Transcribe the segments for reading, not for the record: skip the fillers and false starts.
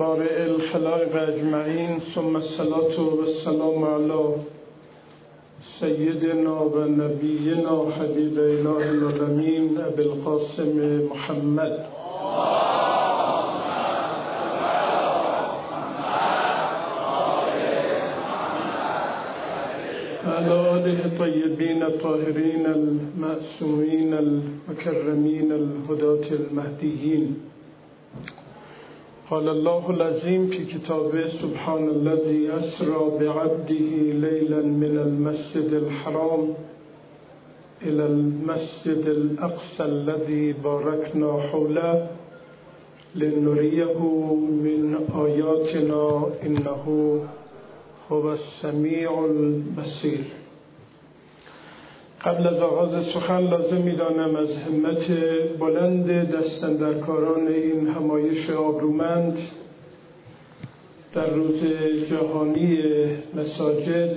بارئ الخلائق اجمعین، ثم الصلاة والسلام علی سیدنا و نبینا حبیب اله العالمین ابی القاسم محمد وعلى آله الطيبين الطاهرين المعصومين المكرمين الهداة المهديين. قال الله العظيم في كتابه: سبحان الذي أسرى بعبده ليلا من المسجد الحرام إلى المسجد الأقصى الذي باركنا حوله لنريه من آياتنا إنه هو السمیع البصیر. قبل از آغاز سخن لازم می‌دانم از همت بلند دستاندرکاران این همایش آبرومند در روز جهانی مساجد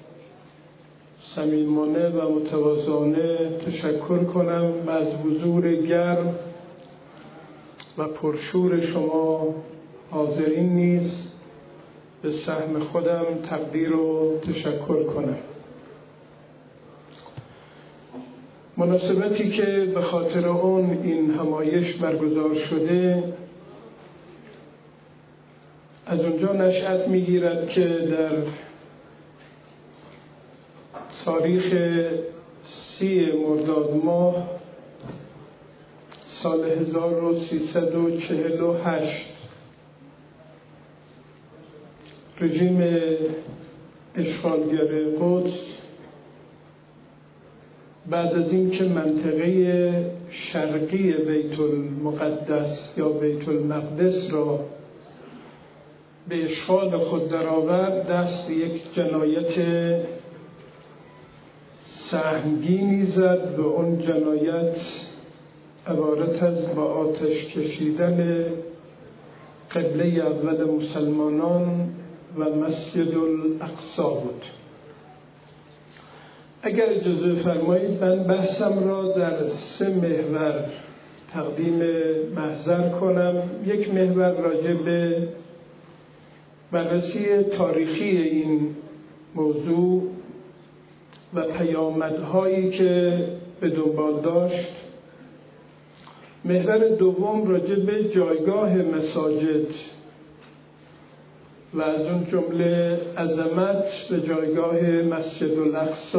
صمیمانه و متواضعانه تشکر کنم و از حضور گرم و پرشور شما حاضرین نیز به سهم خودم تقدیر و تشکر کنم. مناسبتی که به خاطر اون این همایش برگزار شده از اونجا نشأت میگیرد که در تاریخ 30 مرداد ماه سال 1348 رژیم اشغالگر قدس بعد از اینکه منطقه شرقی بیت المقدس یا بیت المقدس را به اشغال خود درآورد، دست به یک جنایت سهمگینی زد. به اون جنایت عبارت از با آتش کشیدن قبله اول مسلمانان و مسجد الاقصی بود. اگر اجازه فرمایید من بحثم را در 3 محور تقدیم محضر کنم. یک محور راجع به بررسی تاریخی این موضوع و پیامدهایی که به دنبال داشت. محور دوم راجع به جایگاه مساجد و از اون جمله عظمت به جایگاه مسجد الاقصی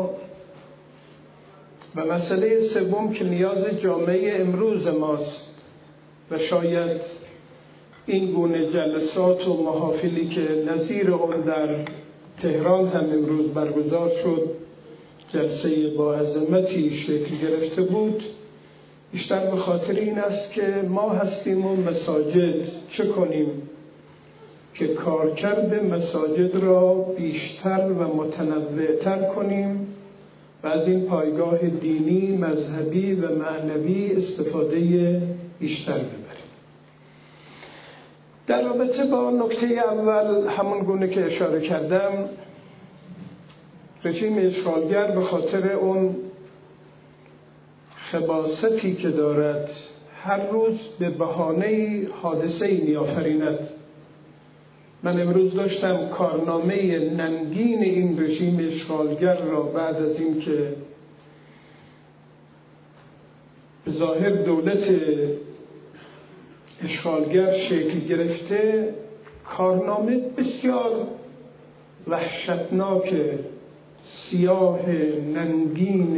و مسئله سوم که نیاز جامعه امروز ماست و شاید این گونه جلسات و محافلی که نظیر اون در تهران هم امروز برگزار شد، جلسه با عظمتی شکل گرفته بود، بیشتر به خاطر این است که ما هستیم و مساجد چه کنیم که کارکرد مساجد را بیشتر و متنوع‌تر کنیم و از این پایگاه دینی، مذهبی و معنوی استفاده بیشتر ببریم. در رابطه با نکته اول، همون گونه که اشاره کردم، رژیم اشغالگر به خاطر اون خباثتی که دارد هر روز به بهانه‌ای حادثه‌ای می‌آفریند. من امروز داشتم کارنامه ننگین این رژیم اشغالگر را بعد از این که به ظاهر دولت اشغالگر شکل گرفته، کارنامه بسیار وحشتناک، سیاه، ننگین،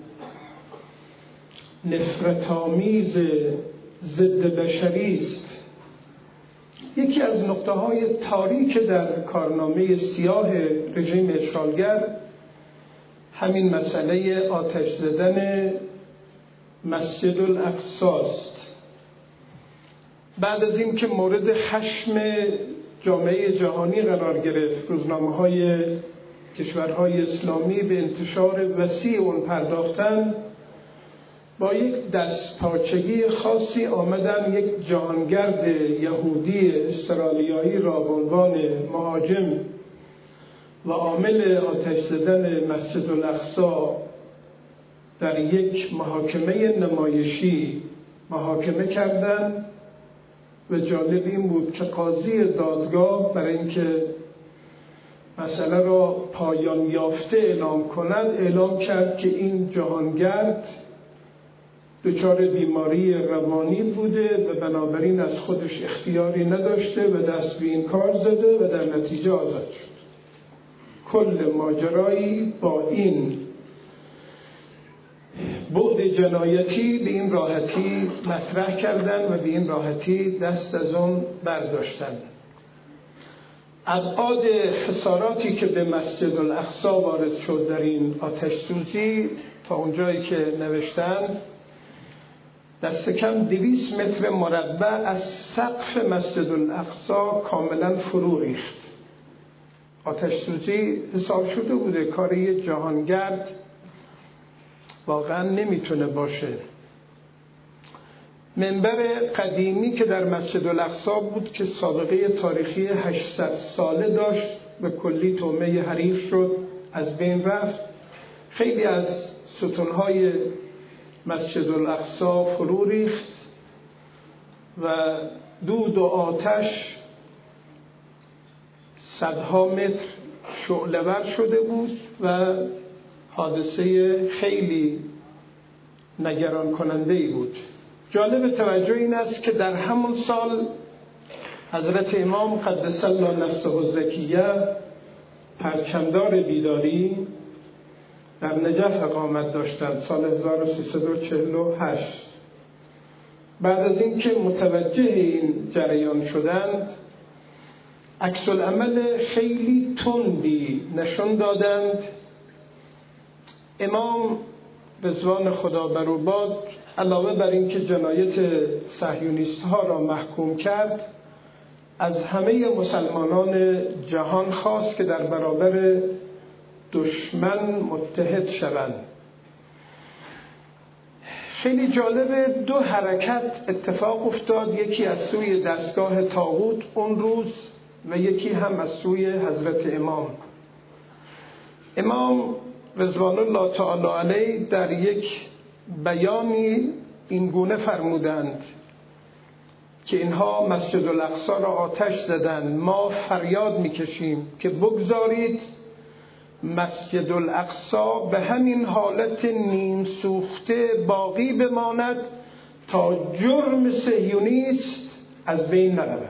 نفرت‌آمیز، ضد بشری است. یکی از نقطه‌های تاریک در کارنامه سیاه رژیم اشغالگر همین مسئله آتش زدن مسجد الاقصی است. بعد از این که مورد خشم جامعه جهانی قرار گرفت، روزنامه‌های کشورهای اسلامی به انتشار وسیع اون پرداختن، با یک دستپاچگی خاصی آمدن یک جهانگرد یهودی استرالیایی را به عنوان مهاجم و عامل آتش زدن مسجد الاقصی در یک محاکمه نمایشی محاکمه کردند و جالب این بود که قاضی دادگاه برای اینکه مسئله را پایان یافته اعلام کند، اعلام کرد که این جهانگرد دچار بیماری روانی بوده و بنابراین از خودش اختیاری نداشته و دست به این کار زده و در نتیجه آزاد شد. کل ماجرایی با این بعد جنایتی به این راحتی مطرح کردن و به این راحتی دست از اون برداشتن. ابعاد خساراتی که به مسجد الاقصی وارد شد در این آتش سوزی تا اونجایی که نوشتن دست کم 200 متر مربع از سقف مسجد الاقصی کاملا فرو ریخت. آتش سوزی حساب شده بوده کار یه جهانگرد واقعا نمیتونه باشه. منبر قدیمی که در مسجد الاقصی بود که سابقه تاریخی 800 ساله داشت به کلی طعمه حریق شد، از بین رفت. خیلی از ستونهای مسجد الاقصی فرو ریخت و دود و آتش صدها متر شعله‌ور شده بود و حادثه خیلی نگران کننده‌ای بود. جالب توجه این است که در همون سال حضرت امام قدس الله نفسه الزکیه پرچمدار بیداری در نجف اقامت داشتند سال 1348. بعد از اینکه متوجه این جریان شدند عکس العمل خیلی تندی نشان دادند. امام رضوان خدا بر او باد علاوه بر اینکه جنایت صهیونیست ها را محکوم کرد، از همه مسلمانان جهان خواست که در برابر دشمن متحد شوند. خیلی جالبه، 2 حرکت اتفاق افتاد، یکی از سوی دستگاه طاغوت اون روز و یکی هم از سوی حضرت امام. امام رضوان الله تعالی علیه در یک بیانی این گونه فرمودند که اینها مسجد الاقصی را آتش زدند، ما فریاد میکشیم که بگذارید مسجد الاقصی به همین حالت نیم سوخته باقی بماند تا جرم صهیونیست از بین نرود.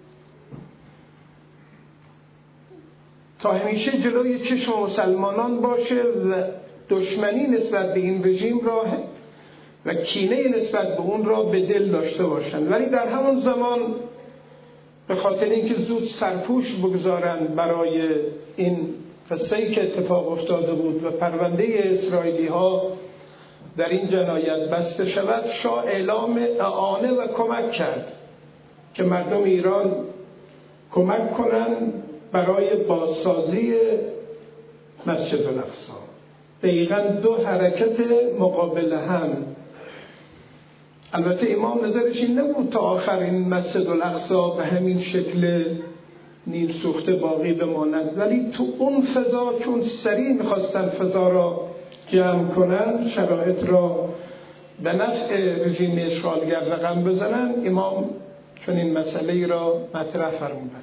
تا همیشه جلوی چشم مسلمانان باشه و دشمنی نسبت به این رژیم را و کینه نسبت به اون را به دل داشته باشند، ولی در همون زمان به خاطر اینکه زود سرپوش بگذارند برای این قصه‌ای که اتفاق افتاده بود و پرونده اسرائیلی ها در این جنایت بسته شود، شاه اعلام اعانه و کمک کرد که مردم ایران کمک کنند برای بازسازی مسجد الاقصی. دقیقاً 2 حرکت مقابل هم. البته امام نظرش این نبود تا آخر این مسجد الاقصی به همین شکل نیم سوخته باقی بماند، ولی تو اون فضا چون سریع میخواستن فضا را جمع کنن، شرایط را به نفع رژیم اشغالگر رقم بزنن، امام چون این مسئله را مطرح فرمودند.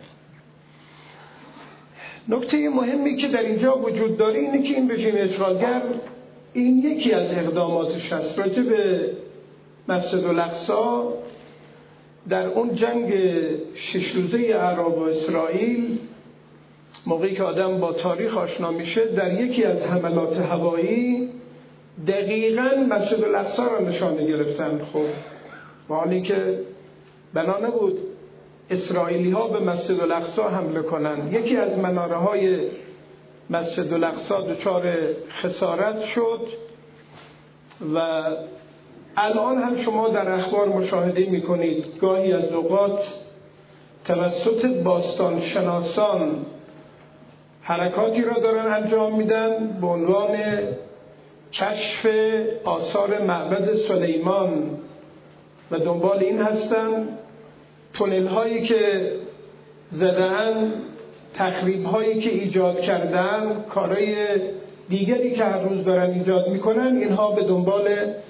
نکته مهمی که در اینجا وجود داره اینه که این رژیم اشغالگر این یکی از اقداماتش است. راجع به مسجد الاقصی در اون جنگ 6 روزه عرب و اسرائیل، موقعی که آدم با تاریخ آشنا میشه، در یکی از حملات هوایی دقیقاً مسجد الاقصی را نشانه گرفتن. خب با حالی که بنا نبود اسرائیلی ها به مسجد الاقصی حمله کنند، یکی از مناره های مسجد الاقصی دچار خسارت شد و الان هم شما در اخبار مشاهده میکنید گاهی از اوقات توسط باستان شناسان حرکاتی را دارن انجام میدن به عنوان کشف آثار معبد سلیمان و دنبال این هستن تونل هایی که زدن، تخریب هایی که ایجاد کردن، کارهای دیگری که هر روز دارن ایجاد میکنن، اینها به دنبال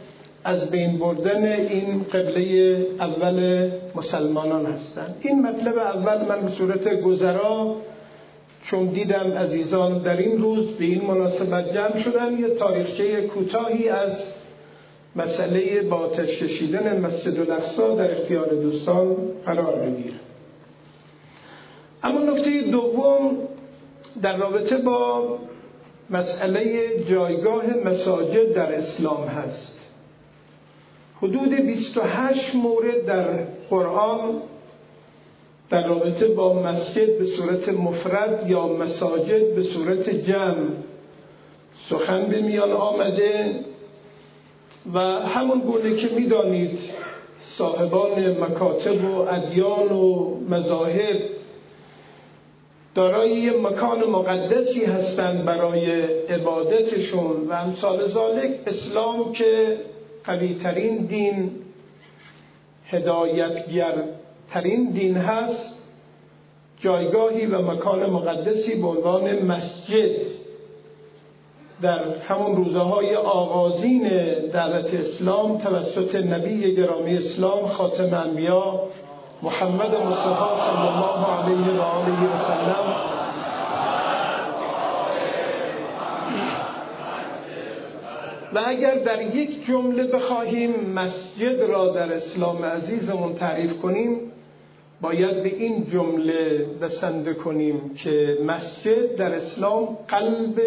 از بین بردن این قبله اول مسلمانان هستند. این مطلب اول من به صورت گذرا چون دیدم عزیزان در این روز به این مناسبت جمع شدن، یه تاریخچه کوتاهی از مسئله با آتش کشیدن مسجد الاقصی در اختیار دوستان قرار بگیرم. اما نکته دوم در رابطه با مسئله جایگاه مساجد در اسلام هست. حدود 28 مورد در قرآن در رابطه با مسجد به صورت مفرد یا مساجد به صورت جمع سخن به میان آمده و همون گونه که میدانید صاحبان مکاتب و ادیان و مذاهب دارای یه مکان مقدسی هستند برای عبادتشون و امثال ذالک. اسلام که قوی‌ترین دین، هدایتگرترین دین هست، جایگاهی و مکان مقدسی به عنوان مسجد در همون روزهای آغازین دعوت اسلام توسط نبی گرامی اسلام خاتم انبیا محمد مصطفی صلی الله علیه و آله و سلم و اگر در یک جمله بخواهیم مسجد را در اسلام عزیزمون تعریف کنیم، باید به این جمله بسنده کنیم که مسجد در اسلام قلب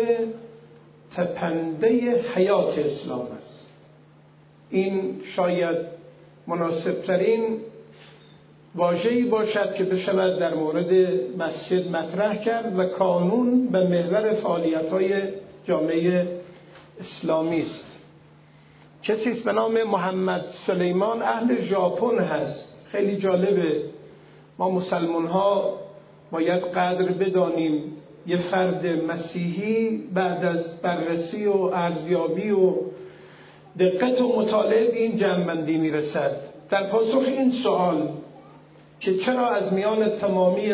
تپنده حیات اسلام است. این شاید مناسب ترین واژه‌ای باشد که بشود در مورد مسجد مطرح کرد و کانون به محور فعالیت‌های جامعه اسلامی است. کسی است به نام محمد سلیمان، اهل ژاپن هست. خیلی جالبه، ما مسلمان‌ها باید قدر بدانیم یه فرد مسیحی بعد از بررسی و ارزیابی و دقت و مطالعه به این جمع‌بندی میرسد در پاسخ این سوال که چرا از میان تمامی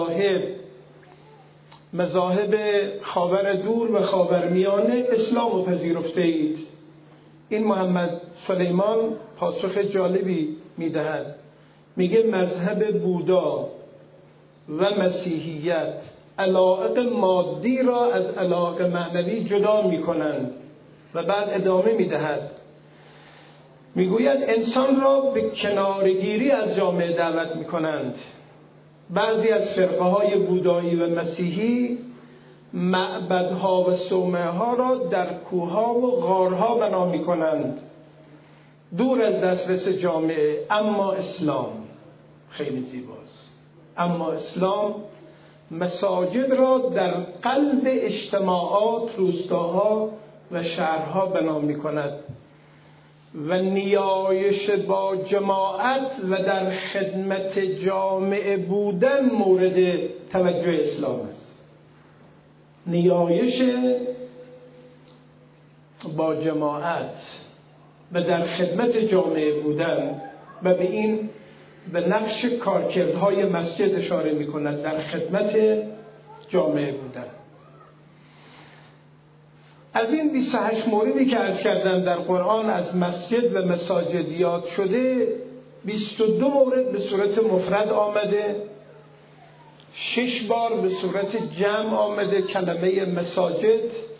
مذاهب خاور دور و خاورمیانه اسلام رو پذیرفته اید. این محمد سلیمان پاسخ جالبی میدهد، میگه مذهب بودا و مسیحیت علایق مادی را از علایق معنوی جدا میکنند و بعد ادامه میدهد، میگوید انسان را به کنارگیری از جامعه دعوت میکنند. بعضی از فرقه های بودایی و مسیحی معبدها و صومعه ها را در کوهها و غارها بنا میکنند دور از دسترس جامعه. اما اسلام خیلی زیباست، اما اسلام مساجد را در قلب اجتماعات، روستاها و شهرها بنا میکند و نیایش با جماعت و در خدمت جامعه بودن مورد توجه اسلام است. نیایش با جماعت و در خدمت جامعه بودن و به این به نقش کارکردهای مسجد اشاره می کند، در خدمت جامعه بودن. از این 28 موردی که عرض کردم در قرآن از مسجد و مساجد یاد شده، 22 مورد به صورت مفرد آمده، 6 بار به صورت جمع آمده کلمه مساجد،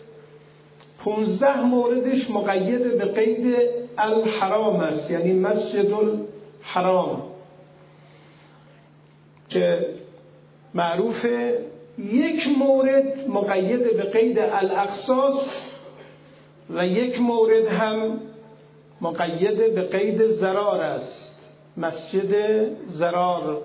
15 موردش مقید به قید الحرام است، یعنی مسجد الحرام که معروفه. 1 مورد مقید به قید الاقصی و 1 مورد هم مقید به قید ضرار است، مسجد ضرار.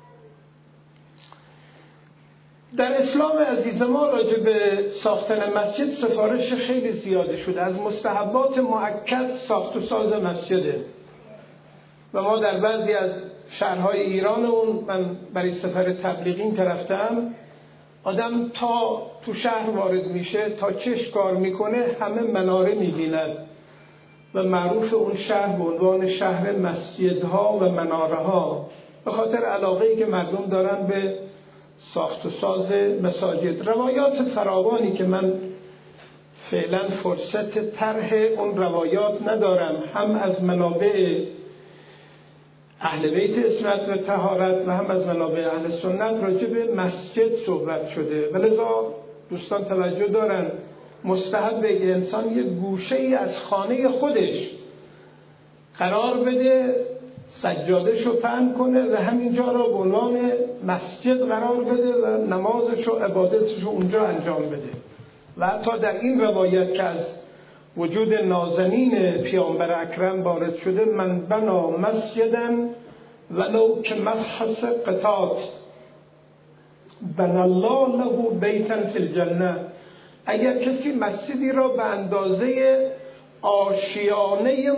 در اسلام عزیز ما راجع به ساختن مسجد سفارش خیلی زیاده شده. از مستحبات مؤکد ساخت و ساز مسجده و ما در بعضی از شهرهای ایران من برای سفر تبلیغی رفتم، آدم تا تو شهر وارد میشه تا چش کار میکنه همه مناره میبیند و معروف اون شهر به عنوان شهر مسجدها و مناره ها، به خاطر علاقه‌ای که مردم دارن به ساخت و ساز مساجد. روایات فراوانی که من فعلا فرصت طرح اون روایات ندارم، هم از منابع اهل بیت عصمت و طهارت و هم از منابع اهل سنت راجع به مسجد صحبت شده، ولذا دوستان توجه دارن مستحب که انسان یک گوشه ای از خانه خودش قرار بده، سجادش رو پهن کنه و همینجا رو به عنوان مسجد قرار بده و نمازش و عبادتش رو اونجا انجام بده. و حتی در این روایت که از وجود نازنین پیامبر اکرم وارد شده، من بنا مسجداً ولو که مفحص قطات بنا الله له بیتا فی الجنه، اگر کسی مسجدی را به اندازه آشیانه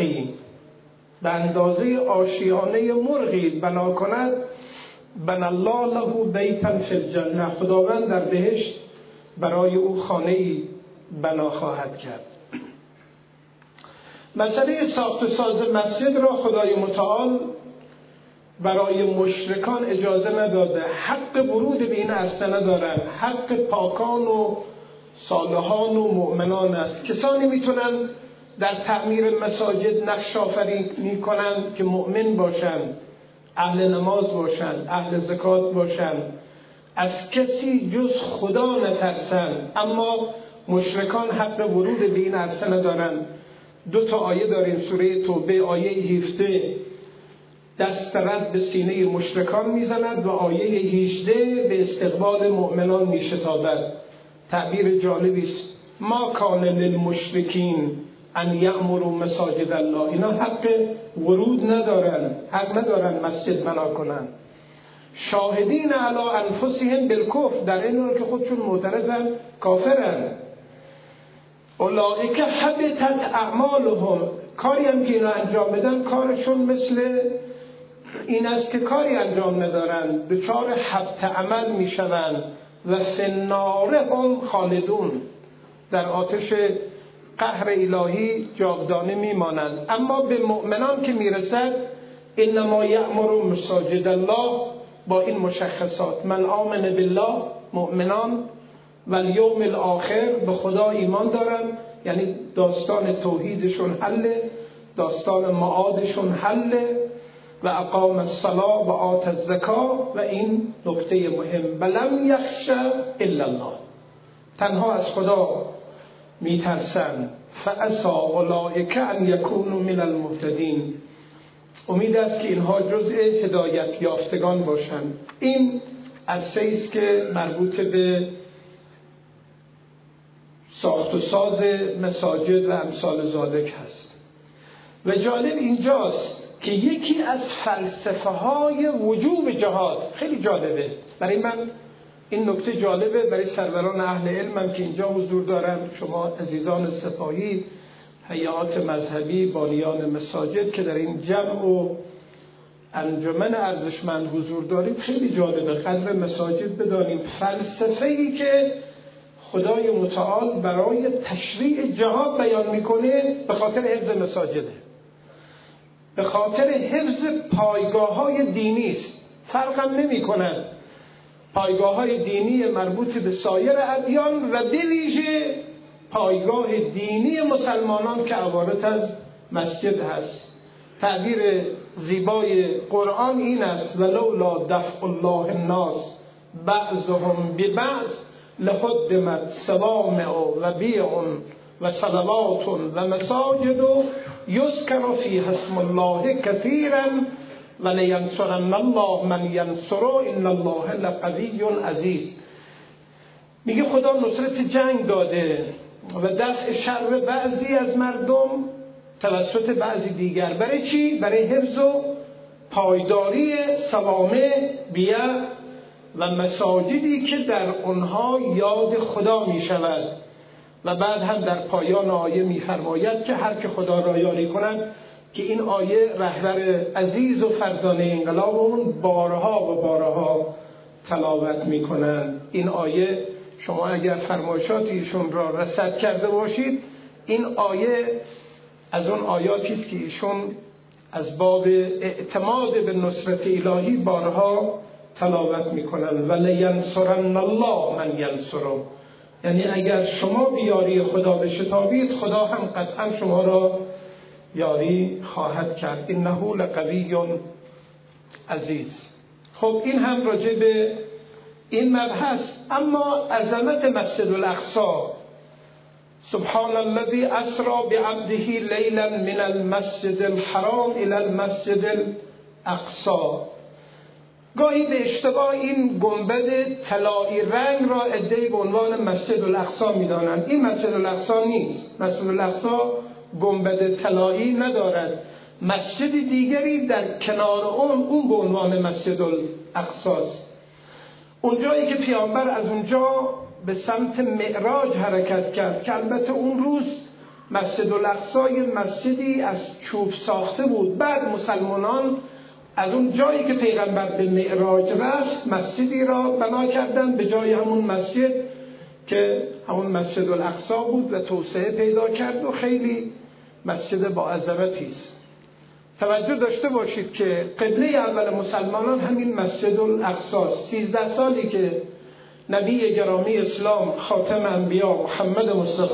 مرغی بنا کند، بنا الله له بیتا فی الجنه، خداوند در بهشت برای او خانه‌ای بنا خواهد کرد. مسئله ساخت و ساز مسجد را خدای متعال برای مشرکان اجازه نداده، حق ورود به این عرصه ندارن، حق پاکان و صالحان و مؤمنان است. کسانی میتونن در تعمیر مساجد نقش آفرینی کنن که مؤمن باشن، اهل نماز باشن، اهل زکات باشن، از کسی جز خدا نترسن، اما مشرکان حق ورود به این عرصه ندارن. 2 آیه داریم، سوره توبه آیه 17 دست رد به سینه مشرکان میزند و آیه 18 به استقبال مؤمنان میشتابد. تعبیر جالبی است، ما کان للمشرکین ان یأمروا مساجد الله، اینا حق ورود ندارن، حق ندارن مسجد بنا کنن. شاهدین علی انفسهم بالکفر، در این حال که خودشون معترضن، کافرن. اولئک حبطت اعمالهم، کاری هم که اینا انجام بدن کارشون مثل این است که کاری انجام ندارن، دچار حبط عمل میشوند و فی النار هم خالدون، در آتش قهر الهی جاودانه میمانند. اما به مؤمنان که میرسد، انما یأمر مساجد الله، با این مشخصات، من آمن بالله، مؤمنان، و الیوم الاخر، به خدا ایمان دارن، یعنی داستان توحیدشون حله، داستان معادشون حله، و اقام الصلاة و آت الزکا، و این نکته مهم، ولم یخش الا الله، تنها از خدا میترسن. فعسى اولئک ان یکونوا من المهتدین، امید است که اینها جزء هدایت یافتگان باشند. این از سیست که مربوط به ساخت و ساز مساجد و امثال ذالک هست. و جالب اینجاست که یکی از فلسفه های وجوب جهاد، خیلی جالبه برای من، این نکته جالبه برای سروران اهل علمم که اینجا حضور دارن، شما عزیزان سپاهی، هیئات مذهبی، بانیان مساجد که در این جمع و انجمن ارزشمند حضور دارید، خیلی جالبه قدر مساجد بدانیم. فلسفه‌ای که خدای متعال برای تشریع جهاد بیان میکنه به خاطر حفظ مساجده، به خاطر حفظ پایگاه‌های دینی است. فرق هم نمی‌کنن پایگاه‌های دینی مربوط به سایر ادیان و به ویژه پایگاه دینی مسلمانان که عبارت از مسجد هست. تعبیر زیبای قرآن این است، ولولا دفع الله الناس بعضهم ببعض لهدمت صوامع و بیع و صلوات و مساجد یذکر فیها اسم الله کثیرا ولینصرن الله من ینصره ان الله لقوی عزیز. میگه خدا نصرت جنگ داده و دفع شر بعضی از مردم توسط بعضی دیگر. برای چی؟ برای حفظ و پایداری صوامع، بیع و مساجدی که در اونها یاد خدا می شود. و بعد هم در پایان آیه می فرماید که هر که خدا را یاری کند، که این آیه رهبر عزیز و فرزانه انقلابمون بارها و بارها تلاوت می کنند. این آیه شما اگر فرمایشاتیشون را رصد کرده باشید، این آیه از اون آیاتی است که ایشون از باب اعتماد به نصرت الهی بارها تلاوت میکنن. ولینصرن الله من ینصره، یعنی اگر شما به یاری خدا بشتابید، خدا هم قطعا شما را یاری خواهد کرد. انه لقوی عزیز. خب این هم راجع به این مبحث. اما عظمت مسجد الاقصی، سبحان الذي اسرى بعبده لیلا من المسجد الحرام الى المسجد الاقصی. گاهی به اشتباه این گنبد طلایی رنگ را عده‌ای به عنوان مسجد الاقصی می‌دانند. این مسجد الاقصی نیست. مسجد الاقصی گنبد طلایی ندارد. مسجد دیگری در کنار اون به عنوان مسجد الاقصی است. اونجایی که پیامبر از اونجا به سمت معراج حرکت کرد، که البته اون روز مسجد الاقصی مسجدی از چوب ساخته بود. بعد مسلمانان از اون جایی که پیغمبر به معراج رفت مسجدی را بنا کردن به جای همون مسجد که همون مسجد الاقصی بود و توسعه پیدا کرد و خیلی مسجد با عظمتی است. توجه داشته باشید که قبله اول مسلمانان همین مسجد الاقصی است. 13 سالی که نبی گرامی اسلام خاتم انبیا محمد مصطفی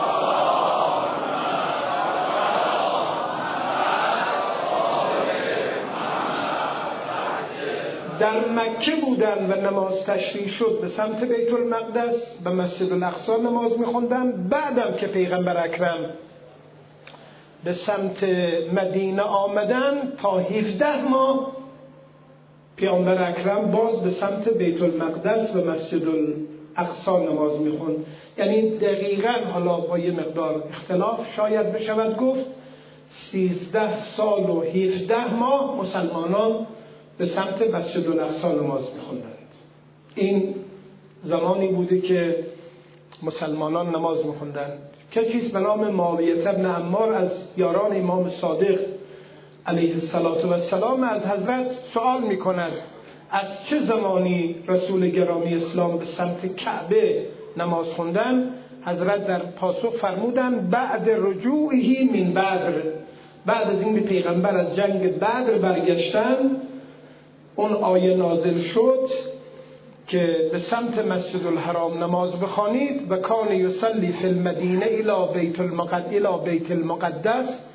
در مکه بودن و نماز تشریع شد به سمت بیت المقدس به مسجد الاقصی نماز می‌خوندن. بعدم که پیغمبر اکرم به سمت مدینه آمدن تا 17 ماه پیامبر اکرم باز به سمت بیت المقدس و مسجد الاقصی نماز می‌خوند. یعنی دقیقاً، حالا با یه مقدار اختلاف شاید بشود گفت 13 سال و 17 ماه مسلمانان به سمت مسجد الاقصی نماز می‌خوندند. این زمانی بوده که مسلمانان نماز می‌خوندند. کسی است به نام معاویه بن عمار از یاران امام صادق علیه السلام از حضرت سوال می‌کند از چه زمانی رسول گرامی اسلام به سمت کعبه نماز خوندن؟ حضرت در پاسخ فرمودند بعد رجوعه من بدر، بعد از این پیغمبر از جنگ بدر برگشتن اون آیه نازل شد که به سمت مسجد الحرام نماز بخوانید و کان یصلی فی المدینه الی بیت المقدس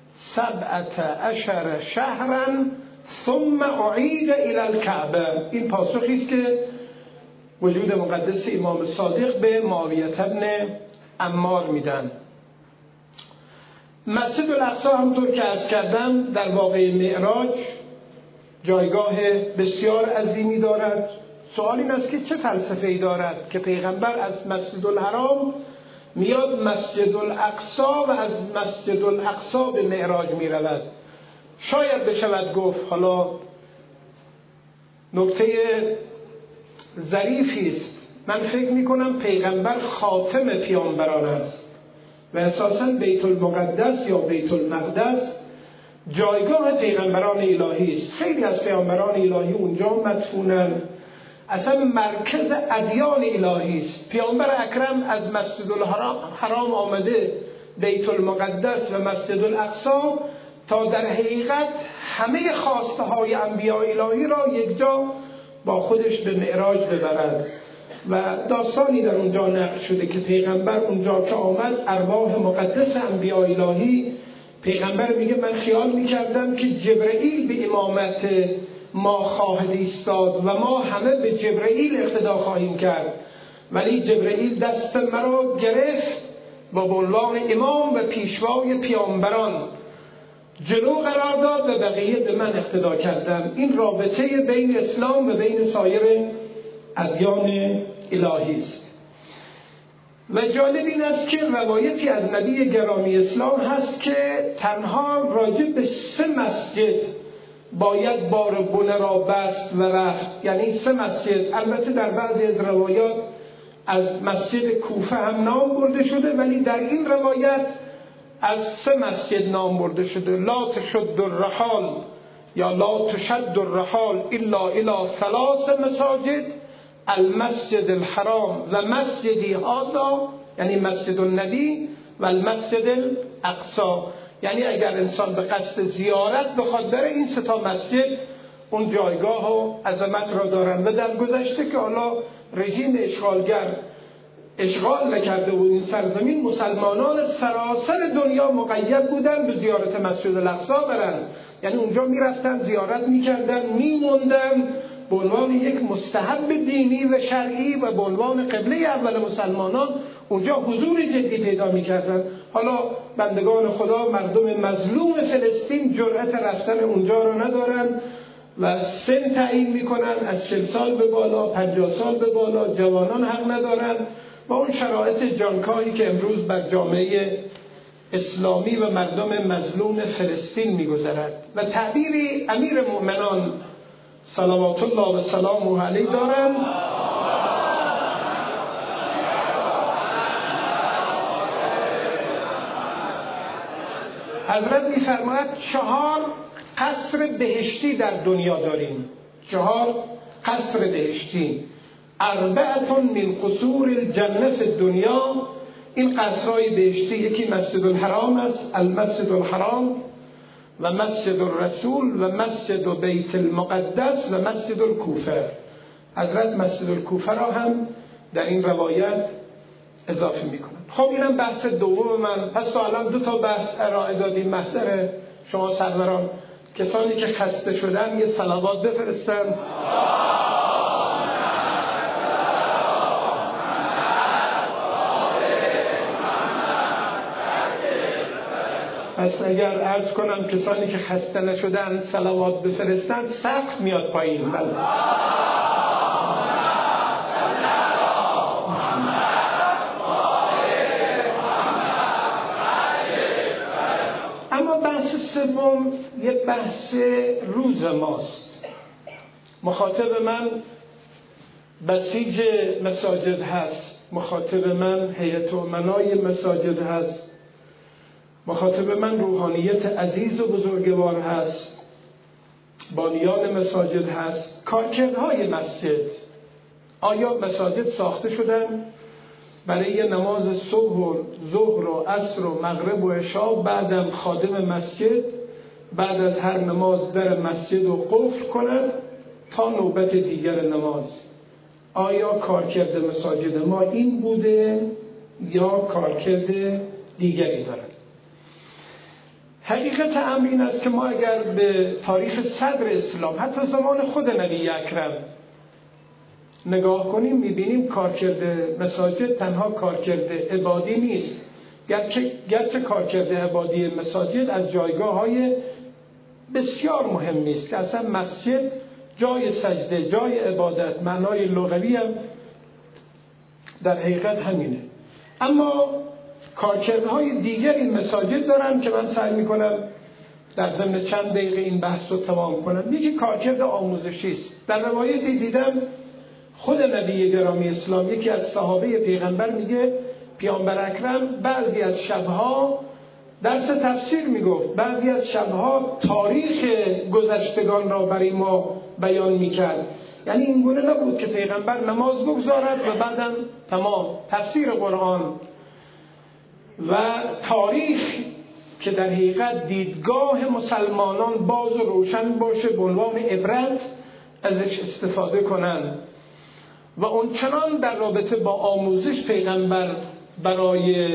17 شهرا ثم اعید الی الکعبه. این پاسخی است که وجود مقدس امام صادق به معاویه بن عمار میدن. مسجد الاقصی همطور که عرض کردم در واقع معراج جایگاه بسیار عظیمی دارد. سوال این است که چه فلسفه‌ای دارد که پیغمبر از مسجد الحرام میاد مسجد الاقصی و از مسجد الاقصی به معراج میرود؟ شاید بشود گفت، حالا نکته ظریفی است، من فکر میکنم پیغمبر خاتم پیامبران است و اساساً بیت المقدس یا بیت المقدس جایگاه پیغمبران الهی است. خیلی از پیامبران الهی اونجا مدفونند، اصلا مرکز ادیان الهی است. پیامبر اکرم از مسجد الحرام آمده بیت المقدس و مسجد الاقصی تا در حقیقت همه خواسته های انبیاء الهی را یک جا با خودش به معراج ببرد و داستانی در اونجا نقل شده که پیغمبر اونجا که آمد ارواح مقدس انبیاء الهی، پیغمبر میگه من خیال میکردم که جبرئیل به امامت ما خواهد ایستاد و ما همه به جبرئیل اقتدا خواهیم کرد، ولی جبرئیل دست مرا گرفت و به عنوان امام و پیشوای پیامبران جلو قرار داد و بقیه به من اقتدا کردن. این رابطه بین اسلام و بین سایر ادیان الهی است. و جالب این است که روایتی از نبی گرامی اسلام هست که تنها راجع به 3 مسجد باید بار بنه را بست و رفت، یعنی 3 مسجد. البته در بعضی از روایات از مسجد کوفه هم نام برده شده، ولی در این روایت از 3 مسجد نام برده شده. لا تشد الرحال یا لا تشد الرحال الا الى 3 مساجد، المسجد الحرام و مسجدی هذا یعنی مسجد النبی و المسجد الاقصی. یعنی اگر انسان به قصد زیارت بخواد بره، این 3 مسجد اون جایگاه و عظمت را دارن. و در گذشته که حالا رژیم اشغالگر اشغال نکرده بود این سرزمین، مسلمانان سراسر دنیا مقید بودن به زیارت مسجد الاقصی برن. یعنی اونجا میرفتن زیارت میکردن، میموندن به عنوان یک مستحب دینی و شرعی و به عنوان قبله اول مسلمانان اونجا حضور جدی پیدا میکردن. حالا بندگان خدا، مردم مظلوم فلسطین جرأت رفتن اونجا رو ندارن و سن تعیین میکنن، از 40 سال به بالا، 50 سال به بالا، جوانان حق ندارن. و اون شرایط جانکاهی که امروز بر جامعه اسلامی و مردم مظلوم فلسطین میگذرد. و تعبیری امیر مؤمنان صلوات الله و سلامه علیه دارند، حضرت میفرماید 4 قصر بهشتی در دنیا داریم. 4 قصر بهشتی، 4 من قصور الجنه فی الدنیا. این قصرهای بهشتی یکی مسجد الحرام است، المسجد الحرام، و مسجد الرسول، و مسجد بیت المقدس، و مسجد الکوفه. حضرت مسجد الکوفه را هم در این روایت اضافه میکنن. خب اینم بحث دوم من. پس تو الان 2 تا بحث ارائه دادیم. محضر شما سروران، کسانی که خسته شدن یه صلوات بفرستن. پس اگر عرض کنم کسانی که خسته نشدن صلوات بفرستن، سقف میاد پایین. اما بحث سوم یک بحث روز ماست. مخاطب من بسیج مساجد هست، مخاطب من هیئت امنای مساجد هست، مخاطب من روحانیت عزیز و بزرگوار هست، بانیان مساجد هست، کارکردهای مسجد. آیا مساجد ساخته شدن برای نماز صبح و ظهر و عصر و مغرب و عشا، بعدم خادم مسجد بعد از هر نماز در مسجد رو قفل کند تا نوبت دیگر نماز؟ آیا کارکرد مساجد ما این بوده یا کارکرد دیگری دارد؟ حقیقت امر این است که ما اگر به تاریخ صدر اسلام، حتی زمان خود نبی اکرم نگاه کنیم، میبینیم کارکرد مساجد تنها کارکرد عبادی نیست. گرچه کارکرد عبادی مساجد از جایگاه‌های بسیار مهمی است که اصلا مسجد جای سجده، جای عبادت، معنای لغوی هم در حقیقت همینه. اما کارکردهای دیگر این مساجد دارن که من سعی میکنم در ضمن چند دقیقه این بحث رو تمام کنم. یکی کارکرد آموزشی است. در روایتی دیدم خود نبی گرامی اسلام، یکی از صحابه پیغمبر میگه پیامبر اکرم بعضی از شبها درس تفسیر میگفت، بعضی از شبها تاریخ گذشتگان را برای ما بیان میکرد. یعنی این گونه نبود که پیغمبر نماز بگذارد و بعدم تمام. تفسیر قرآن و تاریخ که در حقیقت دیدگاه مسلمانان باز و روشن باشه، به عنوان عبرت ازش استفاده کنن. و اون چنان در رابطه با آموزش پیغمبر برای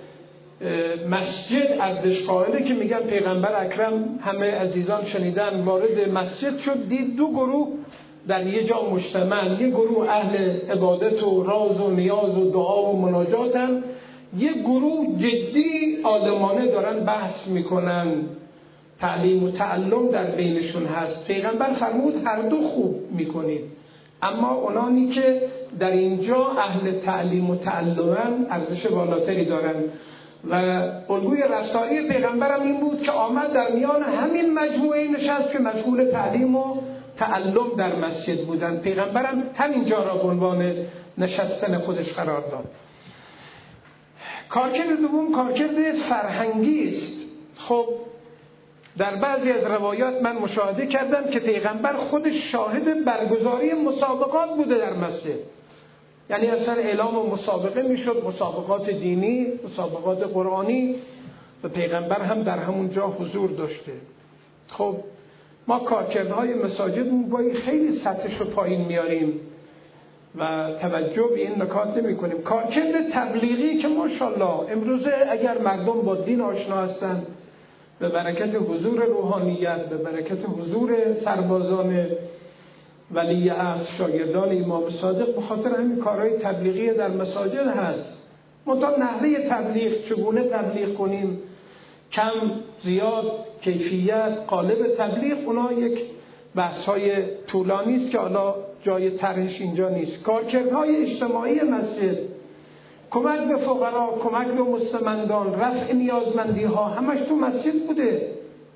مسجد ارزش قائله که میگن پیغمبر اکرم، همه عزیزان شنیدن، وارد مسجد شد، دید 2 گروه در یه جا مجتمع. یه گروه اهل عبادت و راز و نیاز و دعا و مناجاتن، یه گروه جدی عالمانه دارن بحث میکنن، تعلیم و تعلم در بینشون هست. پیغمبر فرمود هر 2 خوب میکنید، اما اونانی که در اینجا اهل تعلیم و تعلمن ارزش بالاتری دارن. و الگوی رفتاری پیغمبرم این بود که آمد در میان همین مجموعه نشست که مشغول تعلیم و تعلم در مسجد بودن. پیغمبرم همینجا را به عنوان نشستن خودش قرار داد. کارکرد دوم کارکرد فرهنگی است. خب در بعضی از روایات من مشاهده کردم که پیغمبر خودش شاهد برگزاری مسابقات بوده در مسجد. یعنی اصلا اعلام و مسابقه میشد، مسابقات دینی، مسابقات قرآنی، و پیغمبر هم در همونجا حضور داشته. خب ما کارکردهای مساجد با خیلی سطحش رو پایین میاریم. و توجه به این نکات نمی کنیم. کارکرد تبلیغی که ماشاءالله امروزه اگر مردم با دین آشنا هستند، به برکت حضور روحانیت، به برکت حضور سربازان ولی عصر، شاگردان امام صادق، به خاطر همین کارهای تبلیغی در مساجد هست. منتها نحوه تبلیغ، چگونه تبلیغ کنیم، کم، زیاد، کیفیت، قالب تبلیغ، اونا یک بحث‌های طولانی است که حالا جای طرحش اینجا نیست. کارکردهای اجتماعی مسجد، کمک به فقرا، کمک به مستمندان، رفع نیازمندی‌ها، همش تو مسجد بوده.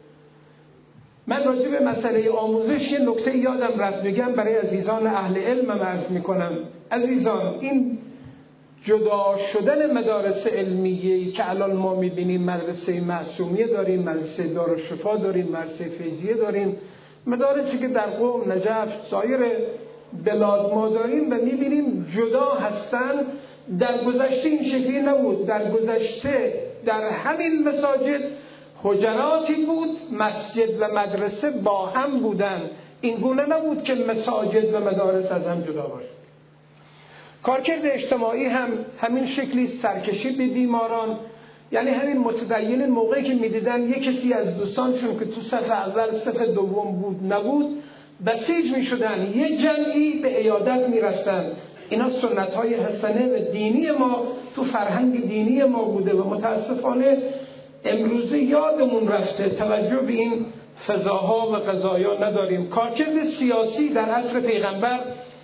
من راجع به مسئله آموزش یه نکته یادم رفت بگم برای عزیزان اهل علم عرض می‌کنم. عزیزان، این جدا شدن مدارس علمیه‌ای که الان ما می‌بینیم، مدرسه معصومیه داریم، مدرسه دارالشفا داریم، مدرسه فیضیه داریم، مدارسی که در قم، نجف، سایر بلاد ما داریم و می‌بینیم جدا هستن. در گذشته این شکلی نبود. در گذشته در همین مساجد حجراتی بود، مسجد و مدرسه با هم بودن. این گونه نبود که مساجد و مدارس از هم جدا باشه. کارکرد اجتماعی هم همین شکلی، سرکشی به بیماران، یعنی همین متدینین موقعی که میدیدن یک کسی از دوستانشون که تو صف اول، صف دوم بود نبود، بسیج میشدن، یه جمعی به عیادت میرفتن. اینا سنت‌های حسنه و دینی ما تو فرهنگ دینی ما بوده و متاسفانه امروزه یادمون رفته، توجه به این فضاها و قضایا نداریم. کارکرد سیاسی در عصر پیغمبر،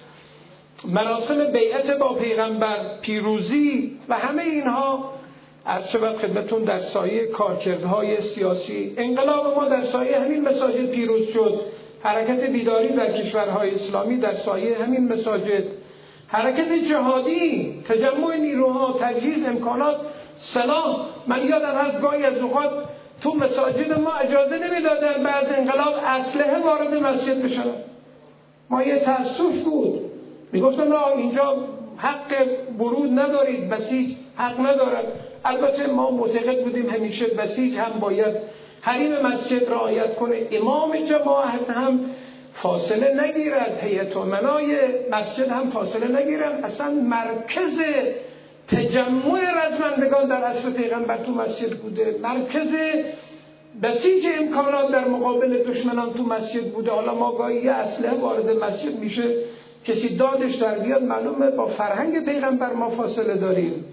مراسم بیعت با پیغمبر، پیروزی و همه اینها از شبت خدمتون در سایه کارکردهای سیاسی. انقلاب ما در سایه همین مساجد پیروز شد. حرکت بیداری در کشورهای اسلامی در سایه همین مساجد. حرکت جهادی، تجمع نیروها، تجهیز امکانات، سلاح. من یادم هست گاهی از اوقات تو مساجد ما اجازه نمیدادن بعد انقلاب اسلحه وارد مسجد بشن. ما یه تأسف بود، میگفتن نه اینجا حق ورود ندارید، بسیج حق ندارد. البته ما معتقد بودیم همیشه بسیج هم باید حریم مسجد رعایت کنه، امام جماعت هم فاصله نگیرد، هیئت امنای مسجد هم فاصله نگیرن. اصلا مرکز تجمع رزمندگان در عصر پیغمبر تو مسجد بوده، مرکز بسیج امکانات در مقابل دشمنان تو مسجد بوده. حالا ما گاهی یه اسلحه وارد مسجد میشه، کسی دادش در بیاد، معلومه با فرهنگ پیغمبر ما فاصله داریم.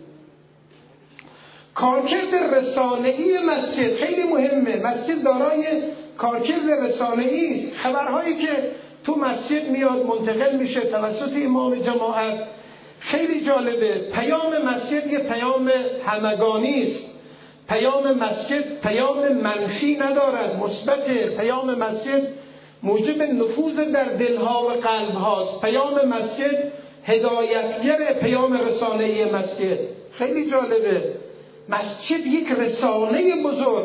کارکرد رسانه‌ای مسجد خیلی مهمه. مسجد دارای کارکرد رسانه‌ای است. خبرهایی که تو مسجد میاد منتقل میشه توسط امام جماعت، خیلی جالبه. پیام مسجد یه پیام همگانی است. پیام مسجد پیام منفی ندارد، مثبت. پیام مسجد موجب نفوذ در دلها و قلب هاست. پیام مسجد هدایتگر پیام رسانه‌ای مسجد. خیلی جالبه. مسجد یک رسانه بزرگ.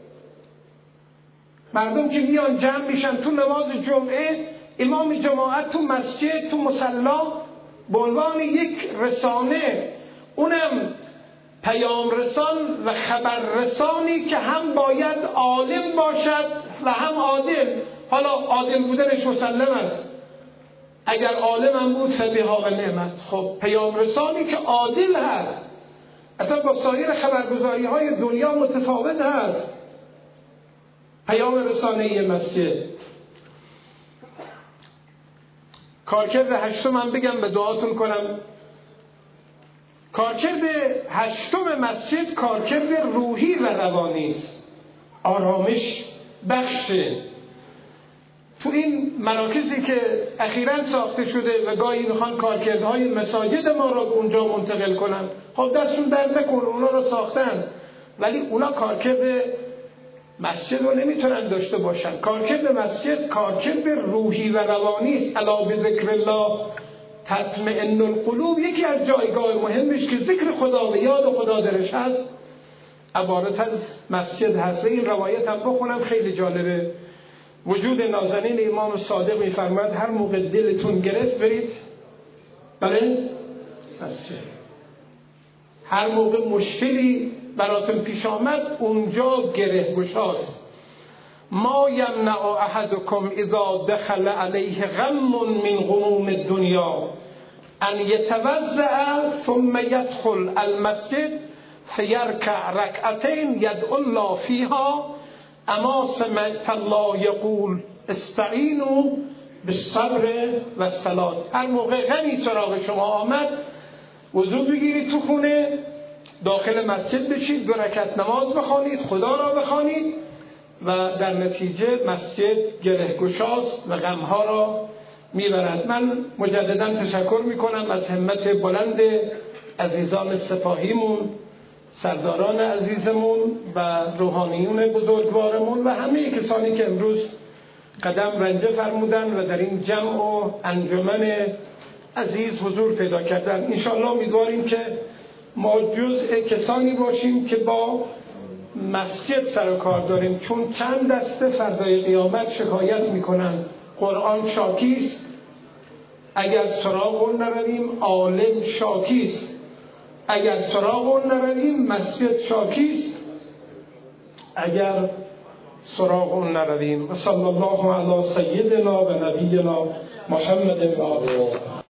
مردم که میان جمع میشن تو نماز جمعه، امام جماعت تو مسجد، تو مصلا، به عنوان یک رسانه، اونم پیام رسان و خبر رسانی که هم باید عالم باشد و هم عادل. حالا عادل بودنش مسلم است، اگر عالم هم بود فبها و نعمت. خب پیام رسانی که عادل هست اصلا با سایر خبرگزاری های دنیا متفاوت هست. پیام رسانه‌ای مسجد. کارکرد هشتم هم بگم به دعاتون کنم. کارکرد هشتم مسجد کارکرد روحی و روانی است. آرامش بخشه. تو این مراکزی که اخیراً ساخته شده و گاهی میخوان کارکردهای مساجد ما را به اونجا منتقل کنن، خب دستشون درد نکنه، اونا رو ساختن، ولی اونا کارکرد مسجد رو نمیتونن داشته باشن. کارکرد مسجد کارکرد روحی و روانی است. الا بذکر الله تطمئن القلوب. یکی از جایگاه مهمش که ذکر خدا و یاد خدا درش هست عبارت از مسجد هست. و این روایت هم بخونم، خیلی جالبه. وجود نازنین امام صادق میفرماید هر موقع دلتون گرفت برید برای مسجد. هر موقع مشکلی براتون پیش آمد اونجا گره گشاست. ما یمنع احدکم اذا دخل علیه غم من غموم الدنیا ان یتوضأ ثم یدخل المسجد فیرکع رکعتین یدعو الله فیها اما سمعت الله یقول استعینوا بالصبر والصلاة. هر موقع غمی سراغ شما آمد وضو بگیرید، تو خونه داخل مسجد بشید، 2 رکعت نماز بخوانید، خدا را بخوانید و در نتیجه مسجد گرهگشاست و غمها را میبرد. من مجددا تشکر میکنم از همت بلند عزیزان سپاهیمون، سرداران عزیزمون و روحانیون بزرگوارمون و همه کسانی که امروز قدم رنجه فرمودن و در این جمع و انجمن عزیز حضور پیدا کردن. انشاءالله امیدواریم که ما جزء کسانی باشیم که با مسجد سر و کار داریم، چون چند دسته فردای قیامت شکایت میکنن قرآن شاکیست، اگر سراغ اون نرویم عالم شاکیست، اگر سراغ اون نرویم مسجد شاکیست، اگر سراغ اون نرویم. و صلی الله علی سیدنا و نبینا محمد و آله